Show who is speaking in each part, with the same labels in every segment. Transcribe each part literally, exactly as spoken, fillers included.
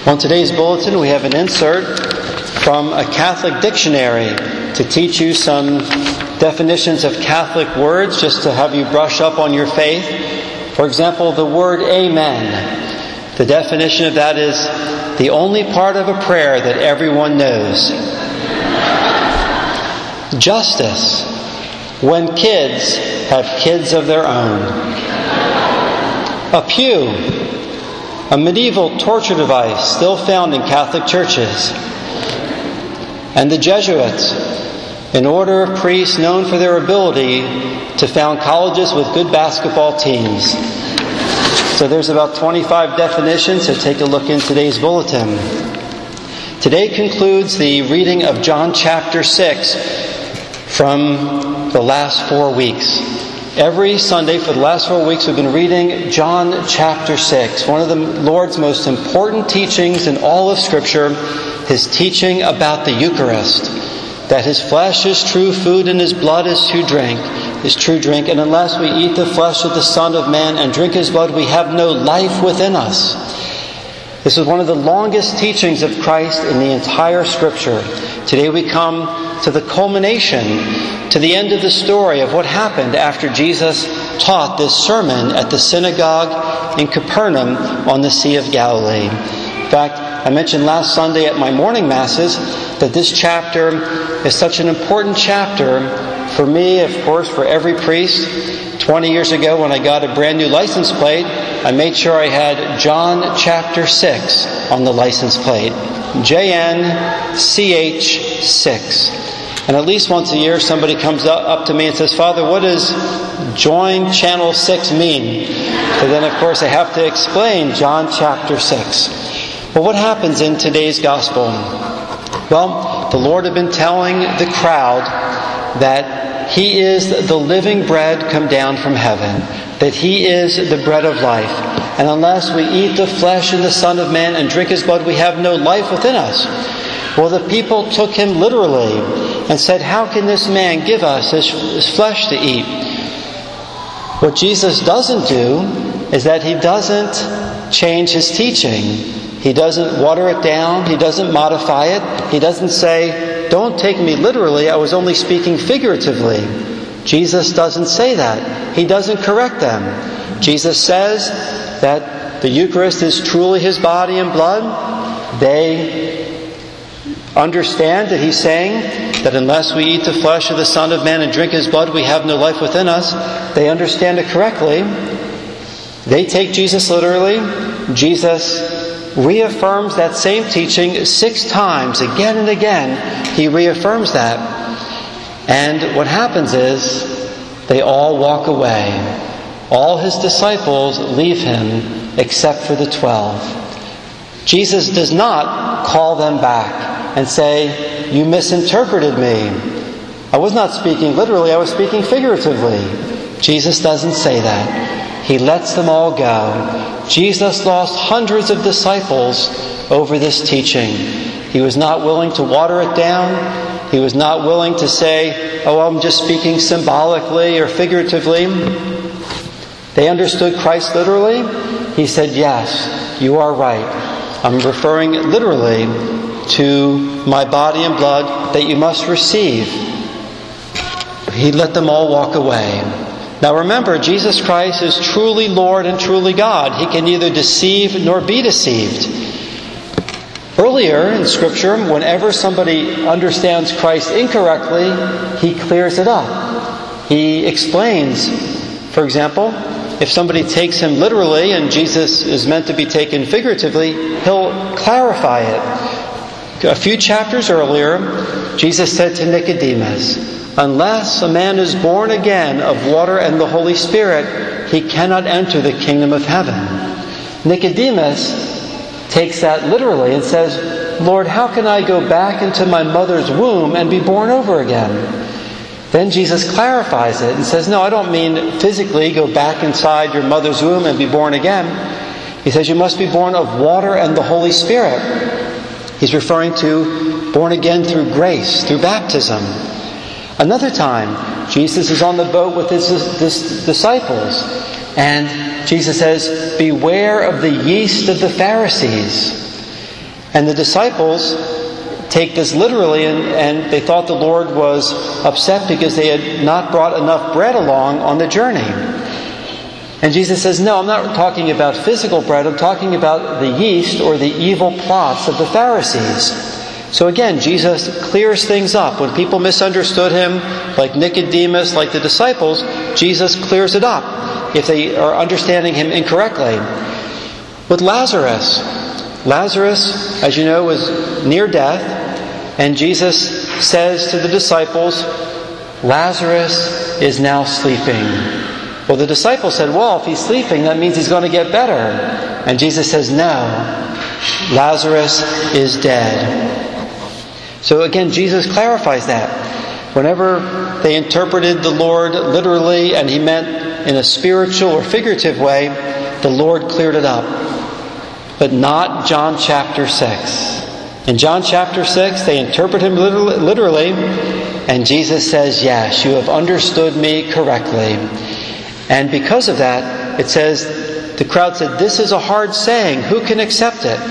Speaker 1: On today's bulletin, we have an insert from a Catholic dictionary to teach you some definitions of Catholic words, just to have you brush up on your faith. For example, the word amen. The definition of that is the only part of a prayer that everyone knows. Justice. When kids have kids of their own. A pew. A medieval torture device still found in Catholic churches. And the Jesuits, an order of priests known for their ability to found colleges with good basketball teams. So there's about twenty-five definitions, so take a look in today's bulletin. Today concludes the reading of John chapter six from the last four weeks. Every Sunday for the last four weeks we've been reading John chapter six, one of the Lord's most important teachings in all of Scripture, His teaching about the Eucharist, that His flesh is true food and His blood is true drink, is true drink, and unless we eat the flesh of the Son of Man and drink His blood, we have no life within us. This is one of the longest teachings of Christ in the entire Scripture. Today we come to the culmination, to the end of the story of what happened after Jesus taught this sermon at the synagogue in Capernaum on the Sea of Galilee. In fact, I mentioned last Sunday at my morning masses that this chapter is such an important chapter for me, of course, for every priest. twenty years ago when I got a brand new license plate, I made sure I had John chapter six on the license plate. J N C H six. And at least once a year somebody comes up to me and says, "Father, what does join channel six mean?" And then of course I have to explain John chapter six. Well, what happens in today's gospel? Well, the Lord had been telling the crowd that He is the living bread come down from heaven, that He is the bread of life. And unless we eat the flesh of the Son of Man and drink His blood, we have no life within us. Well, the people took Him literally and said, "How can this man give us his, his flesh to eat?" What Jesus doesn't do is that He doesn't change His teaching. He doesn't water it down. He doesn't modify it. He doesn't say, "Don't take me literally. I was only speaking figuratively." Jesus doesn't say that. He doesn't correct them. Jesus says that the Eucharist is truly His body and blood. They understand that He's saying that unless we eat the flesh of the Son of Man and drink His blood, we have no life within us. They understand it correctly. They take Jesus literally. Jesus reaffirms that same teaching six times, again and again. He reaffirms that. And what happens is they all walk away. All His disciples leave Him except for the twelve. Jesus does not call them back and say, "You misinterpreted me. I was not speaking literally, I was speaking figuratively." Jesus doesn't say that. He lets them all go. Jesus lost hundreds of disciples over this teaching. He was not willing to water it down. He was not willing to say, "Oh, I'm just speaking symbolically or figuratively." They understood Christ literally. He said, "Yes, you are right. I'm referring literally to my body and blood that you must receive." He let them all walk away. Now remember, Jesus Christ is truly Lord and truly God. He can neither deceive nor be deceived. Earlier in Scripture, whenever somebody understands Christ incorrectly, He clears it up. He explains. For example, if somebody takes Him literally and Jesus is meant to be taken figuratively, He'll clarify it. A few chapters earlier, Jesus said to Nicodemus, "Unless a man is born again of water and the Holy Spirit, he cannot enter the kingdom of heaven." Nicodemus takes that literally and says, "Lord, how can I go back into my mother's womb and be born over again?" Then Jesus clarifies it and says, "No, I don't mean physically go back inside your mother's womb and be born again." He says you must be born of water and the Holy Spirit. He's referring to born again through grace, through baptism. Another time, Jesus is on the boat with his, his disciples, and Jesus says, "Beware of the yeast of the Pharisees." And the disciples take this literally, and, and they thought the Lord was upset because they had not brought enough bread along on the journey. And Jesus says, no, I'm not talking about physical bread. I'm talking about the yeast or the evil plots of the Pharisees. So again, Jesus clears things up. When people misunderstood him, like Nicodemus, like the disciples, Jesus clears it up if they are understanding him incorrectly. With Lazarus, Lazarus, as you know, was near death, and Jesus says to the disciples, Lazarus is now sleeping. Well, the disciples said, well, if he's sleeping, that means he's going to get better. And Jesus says, no, Lazarus is dead. So again, Jesus clarifies that. Whenever they interpreted the Lord literally and he meant in a spiritual or figurative way, the Lord cleared it up. But not John chapter six. In John chapter six, they interpret him literally, and Jesus says, yes, you have understood me correctly. And because of that, it says, the crowd said, this is a hard saying. Who can accept it?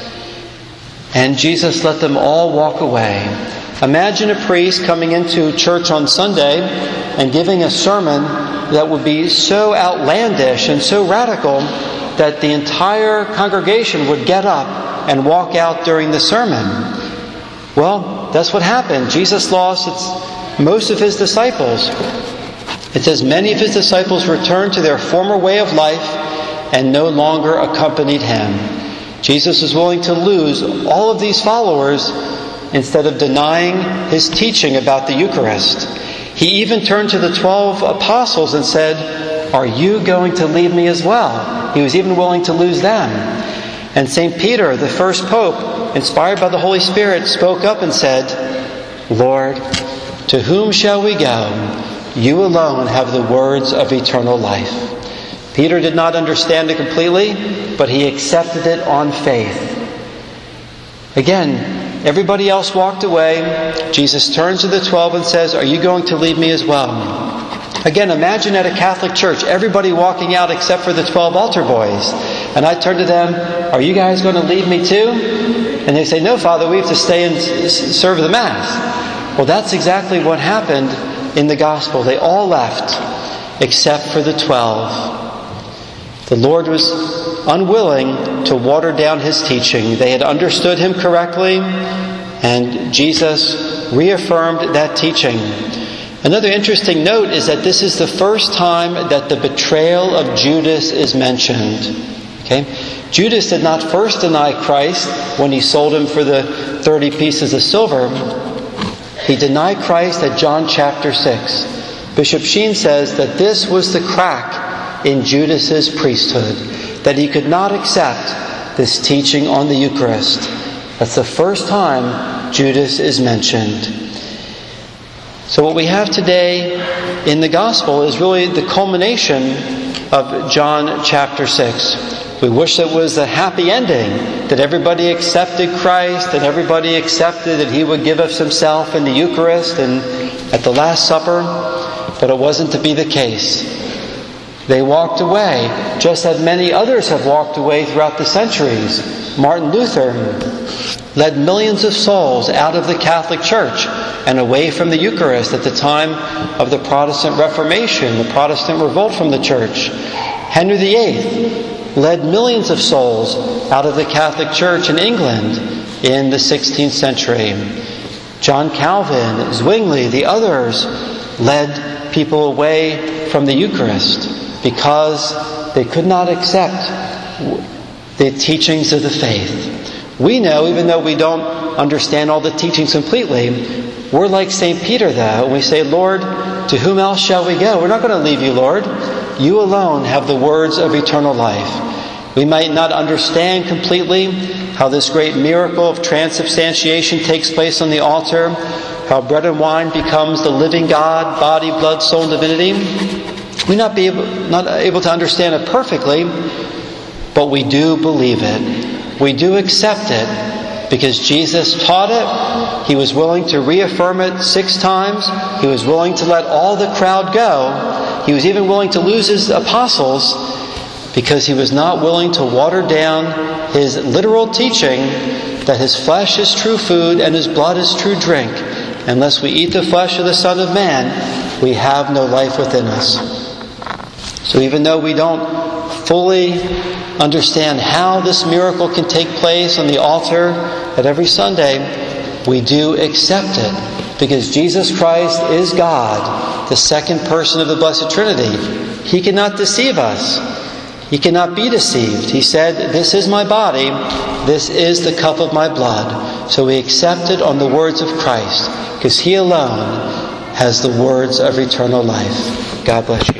Speaker 1: And Jesus let them all walk away. Imagine a priest coming into church on Sunday and giving a sermon that would be so outlandish and so radical that the entire congregation would get up and walk out during the sermon. Well, that's what happened. Jesus lost its, most of his disciples. It says many of his disciples returned to their former way of life and no longer accompanied him. Jesus was willing to lose all of these followers instead of denying his teaching about the Eucharist. He even turned to the twelve apostles and said, are you going to leave me as well? He was even willing to lose them. And Saint Peter, the first pope, inspired by the Holy Spirit, spoke up and said, Lord, to whom shall we go? You alone have the words of eternal life. Peter did not understand it completely, but he accepted it on faith. Again, everybody else walked away. Jesus turns to the twelve and says, are you going to leave me as well? Again, imagine at a Catholic church, everybody walking out except for the twelve altar boys. And I turn to them, are you guys going to leave me too? And they say, no, Father, we have to stay and serve the Mass. Well, that's exactly what happened in the Gospel. They all left except for the twelve. The Lord was unwilling to water down his teaching. They had understood him correctly, and Jesus reaffirmed that teaching. Another interesting note is that this is the first time that the betrayal of Judas is mentioned. Okay? Judas did not first deny Christ when he sold him for the thirty pieces of silver. He denied Christ at John chapter six. Bishop Sheen says that this was the crack in Judas's priesthood, that he could not accept this teaching on the Eucharist. That's the first time Judas is mentioned. So what we have today in the Gospel is really the culmination of John chapter six. We wish it was a happy ending, that everybody accepted Christ, that everybody accepted that he would give us himself in the Eucharist and at the Last Supper, but it wasn't to be the case. They walked away, just as many others have walked away throughout the centuries. Martin Luther led millions of souls out of the Catholic Church and away from the Eucharist at the time of the Protestant Reformation, the Protestant revolt from the Church. Henry the Eighth led millions of souls out of the Catholic Church in England in the sixteenth century. John Calvin, Zwingli, the others led people away from the Eucharist because they could not accept the teachings of the faith. We know, even though we don't understand all the teachings completely, we're like Saint Peter, though, and we say, Lord, to whom else shall we go? We're not going to leave you, Lord. You alone have the words of eternal life. We might not understand completely how this great miracle of transubstantiation takes place on the altar, how bread and wine becomes the living God, body, blood, soul, and divinity. We may not be able, not able to understand it perfectly, but we do believe it. We do accept it because Jesus taught it. He was willing to reaffirm it six times. He was willing to let all the crowd go. He was even willing to lose his apostles because he was not willing to water down his literal teaching that his flesh is true food and his blood is true drink. Unless we eat the flesh of the Son of Man, we have no life within us. So even though we don't fully understand how this miracle can take place on the altar at every Sunday, we do accept it because Jesus Christ is God, the second person of the Blessed Trinity. He cannot deceive us. He cannot be deceived. He said, "This is my body, this is the cup of my blood." So we accept it on the words of Christ because He alone has the words of eternal life. God bless you.